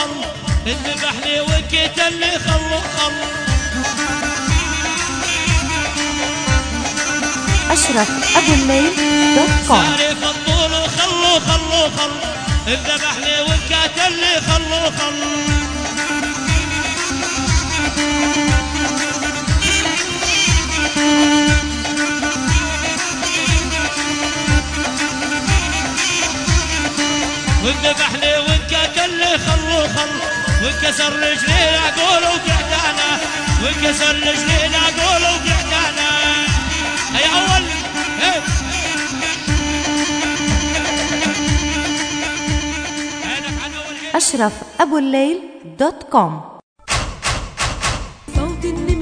خل ذبحني وقتلني خل خل. أشرف أبو الليل .com. ساري فضول خل خل خل ذبحني وقتلني خل خل. وذبحني وانقتلني خل خل وانكسر رجلي العقول وقعت انا وانكسر رجلي العقول وقعت انا. اي اول أشرف أبو الليل .com. صوت